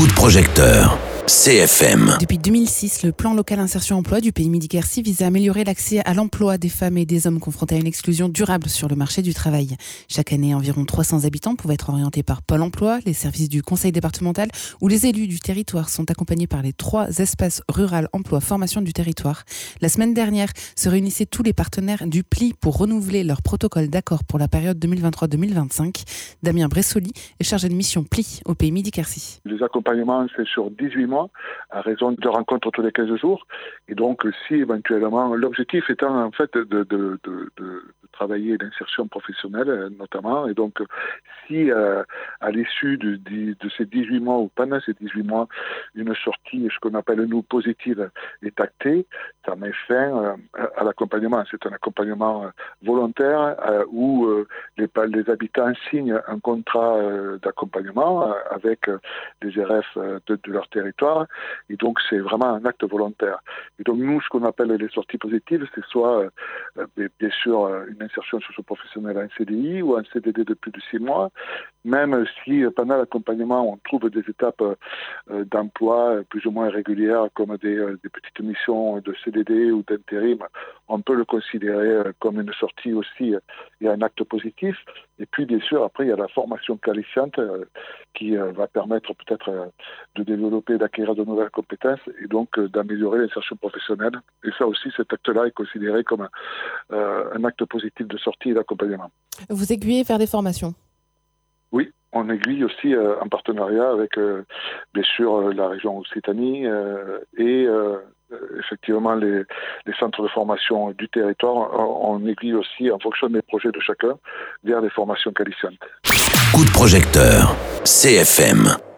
Coup de projecteur. CFM. Depuis 2006, le plan local insertion emploi du Pays Midi-Quercy vise à améliorer l'accès à l'emploi des femmes et des hommes confrontés à une exclusion durable sur le marché du travail. Chaque année, environ 300 habitants pouvaient être orientés par Pôle emploi, les services du conseil départemental ou les élus du territoire sont accompagnés par les 3 espaces rural emploi formation du territoire. La semaine dernière, se réunissaient tous les partenaires du PLI pour renouveler leur protocole d'accord pour la période 2023-2025. Damien Bressoli est chargé de mission PLI au Pays Midi-Quercy. Les accompagnements, c'est sur 18 mois, à raison de rencontres tous les 15 jours. Et donc, si éventuellement, l'objectif étant en fait de travailler l'insertion professionnelle notamment. Et donc, si à l'issue de ces 18 mois ou pendant ces 18 mois, une sortie, ce qu'on appelle nous positive, est actée, ça met fin à l'accompagnement. C'est un accompagnement volontaire où les habitants signent un contrat d'accompagnement avec les RF de leur territoire. Et donc, c'est vraiment un acte volontaire. Et donc, nous, ce qu'on appelle les sorties positives, c'est soit, bien sûr, une insertion socio-professionnelle en CDI ou en CDD de plus de 6 mois, même si pendant l'accompagnement, on trouve des étapes d'emploi plus ou moins régulières, comme des petites missions de CDD ou d'intérim, on peut le considérer comme une sortie aussi et un acte positif. Et puis, bien sûr, après, il y a la formation qualifiante qui va permettre peut-être de développer, d'acquérir de nouvelles compétences et donc d'améliorer l'insertion professionnelle. Et ça aussi, cet acte-là est considéré comme un acte positif de sortie et d'accompagnement. Vous aiguillez vers des formations ? Oui, on aiguille aussi en partenariat avec, bien sûr, la région Occitanie et effectivement les centres de formation du territoire. On aiguille aussi, en fonction des projets de chacun, vers des formations qualifiantes. Coup de projecteur. CFM.